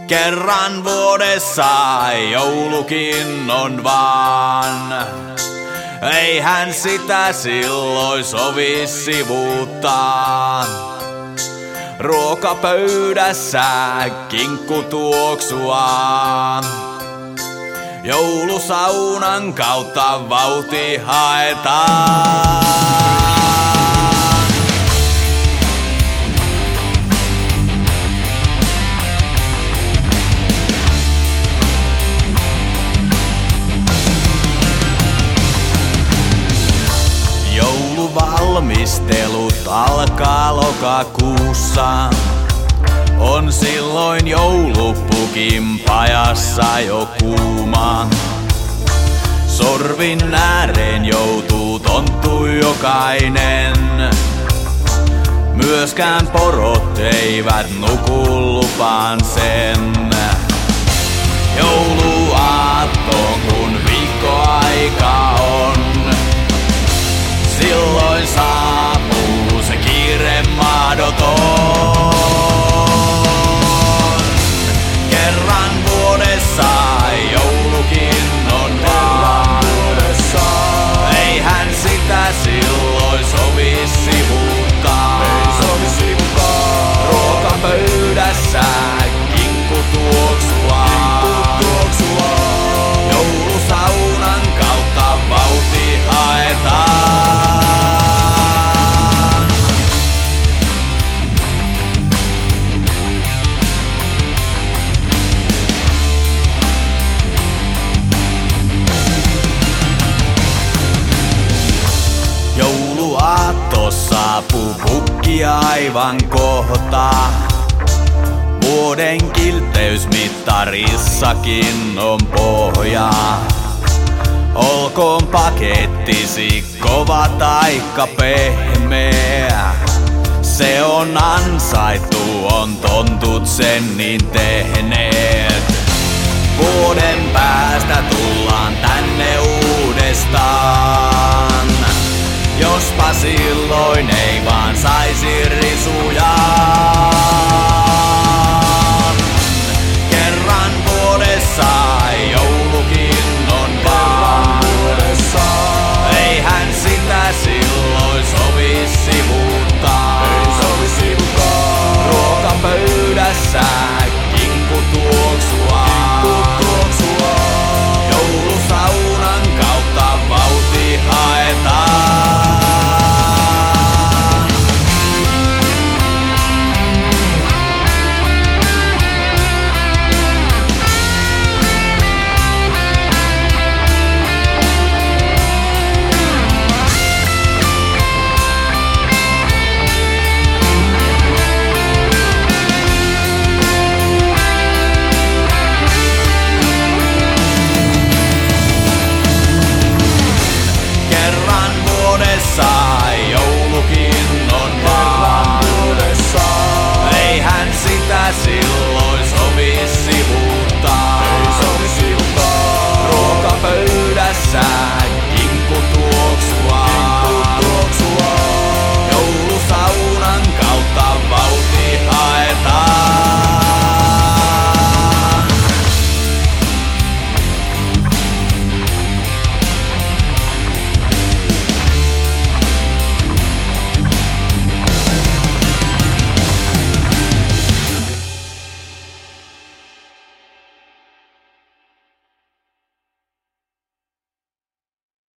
Kerran vuodessa joulukin on vaan. Eihän sitä silloin sovi sivuuttaa. Ruokapöydässä kinkku tuoksua. Joulusaunan kautta vauhti haetaan. Jouluvalmistelut alkaa lokakuussa. On silloin joulupukin pajassa jo kuuma. Sorvin ääreen joutuu tonttu jokainen. Myöskään porot eivät nuku, lupaan sen. Jouluaattoon kun viikkoaika on, silloin saapuu se kiire mahdoton. Kerran vuodessa joulukin on vaan. Eihän sitä silloin sovi sivuuttaa. Ruokapöydässä kinkku tuoksua. Joulusaunan kautta vauhti haetaan. Jouluaatto saapuu pukki aivan kohta. Vuoden kilteysmittarissakin on pohja. Olkoon pakettisi kova taikka pehmeä. Se on ansaittu, on tontut sen niin tehneet. Vuoden päästä tullaan tänne uudestaan. Jospa silloin ei vaan saisi risuja.